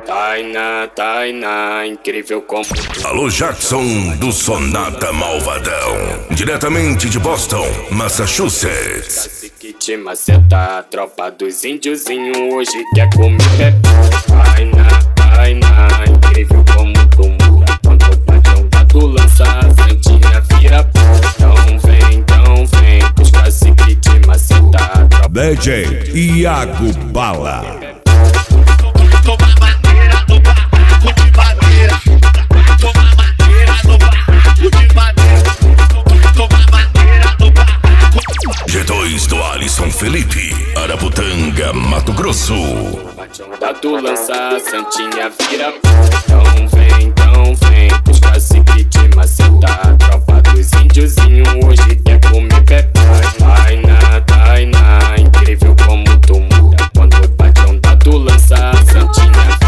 Tainá, incrível como... Alô Jackson do Sonata Malvadão, diretamente de Boston, Massachusetts. Que te maceta, a tropa dos índiozinhos hoje quer comer pepé. Tainá, incrível como tu muda. Quando o patrão gato lança, a santinha vira pó. Então vem, os caciques te maceta, a tropa... DJ Iago Bala. G2 do Alisson Felipe, Araputanga, Mato Grosso. Dado lança, a santinha vira pó. Então vem, os caciques te maceta, a tropa dos índiozinhos hoje quer comer pepé. Tainá, incrível como tu muda. Quando o patrão dado lança, a santinha